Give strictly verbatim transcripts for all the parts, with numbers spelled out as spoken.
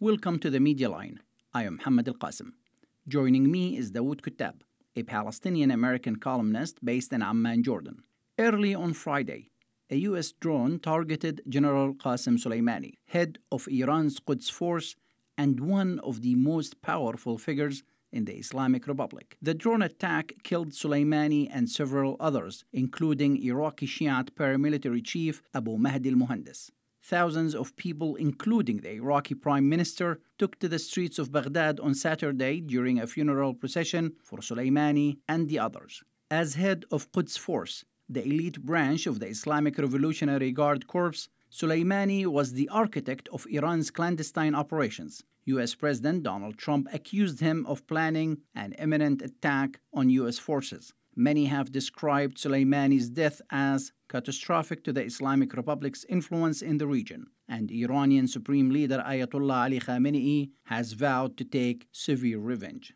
Welcome to the Media Line. I am Mohammed Al Qasim. Joining me is Dawood Kuttab, a Palestinian-American columnist based in Amman, Jordan. Early on Friday, a U S drone targeted General Qasem Soleimani, head of Iran's Quds Force and one of the most powerful figures in the Islamic Republic. The drone attack killed Soleimani and several others, including Iraqi Shiite paramilitary chief Abu Mahdi al-Muhandis. Thousands of people, including the Iraqi Prime Minister, took to the streets of Baghdad on Saturday during a funeral procession for Soleimani and the others. As head of Quds Force, the elite branch of the Islamic Revolutionary Guard Corps, Soleimani was the architect of Iran's clandestine operations. U S President Donald Trump accused him of planning an imminent attack on U S forces. Many have described Soleimani's death as catastrophic to the Islamic Republic's influence in the region, and Iranian Supreme Leader Ayatollah Ali Khamenei has vowed to take severe revenge.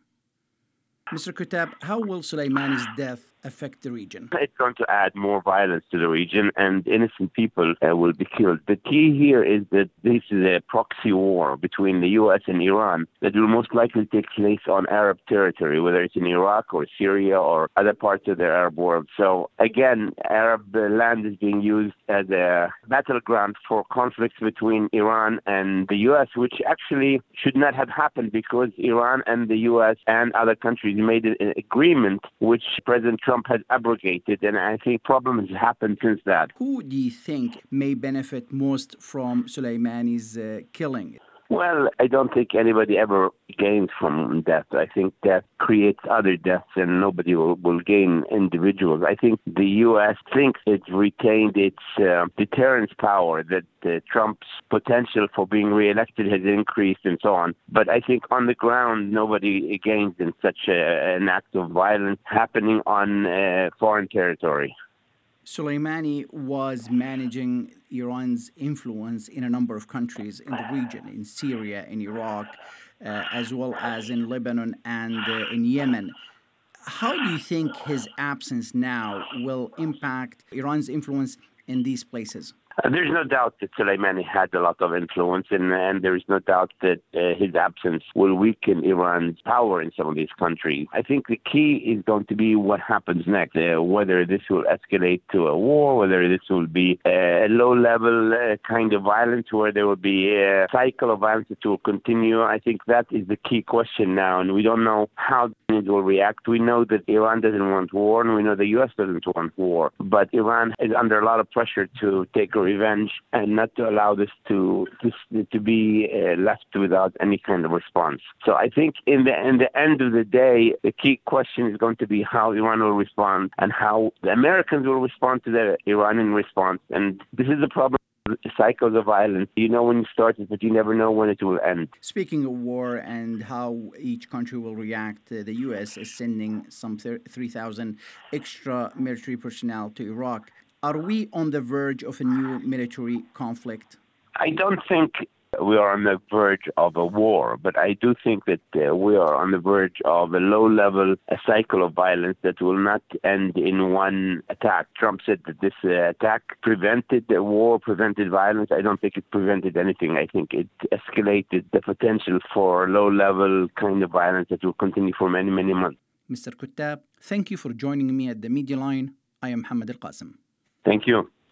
Mister Kuttab, how will Soleimani's death affect the region? It's going to add more violence to the region, and innocent people uh, will be killed. The key here is that this is a proxy war between the U S and Iran that will most likely take place on Arab territory, whether it's in Iraq or Syria or other parts of the Arab world. So again, Arab uh, land is being used as a battleground for conflicts between Iran and the U S, which actually should not have happened because Iran and the U S and other countries made an agreement which President Trump has abrogated, and I think problems have happened since that. Who do you think may benefit most from Soleimani's uh, killing? Well, I don't think anybody ever gains from death. I think death creates other deaths and nobody will, will gain individuals. I think the U S thinks it's retained its uh, deterrence power, that uh, Trump's potential for being reelected has increased and so on. But I think on the ground, nobody gains in such a, an act of violence happening on uh, foreign territory. Soleimani was managing Iran's influence in a number of countries in the region, in Syria, in Iraq, uh, as well as in Lebanon and uh, in Yemen. How do you think his absence now will impact Iran's influence in these places? Uh, there's no doubt that Soleimani had a lot of influence, and, and there is no doubt that uh, his absence will weaken Iran's power in some of these countries. I think the key is going to be what happens next, uh, whether this will escalate to a war, whether this will be a low-level uh, kind of violence, where there will be a cycle of violence that will continue. I think that is the key question now, and we don't know how it will react. We know that Iran doesn't want war, and we know the U S doesn't want war, but Iran is under a lot of pressure to take a revenge and not to allow this to to, to be uh, left without any kind of response. So I think in the in the end of the day, the key question is going to be how Iran will respond and how the Americans will respond to the Iranian response. And this is the problem. Cycles of violence. You know when you start it, but you never know when it will end. Speaking of war and how each country will react, uh, the U S is sending some three thousand extra military personnel to Iraq. Are we on the verge of a new military conflict? I don't think we are on the verge of a war, but I do think that uh, we are on the verge of a low-level a cycle of violence that will not end in one attack. Trump said that this uh, attack prevented the war, prevented violence. I don't think it prevented anything. I think it escalated the potential for low-level kind of violence that will continue for many, many months. Mister Kuttab, thank you for joining me at the Media Line. I am Mohammed Al Qasim. Thank you.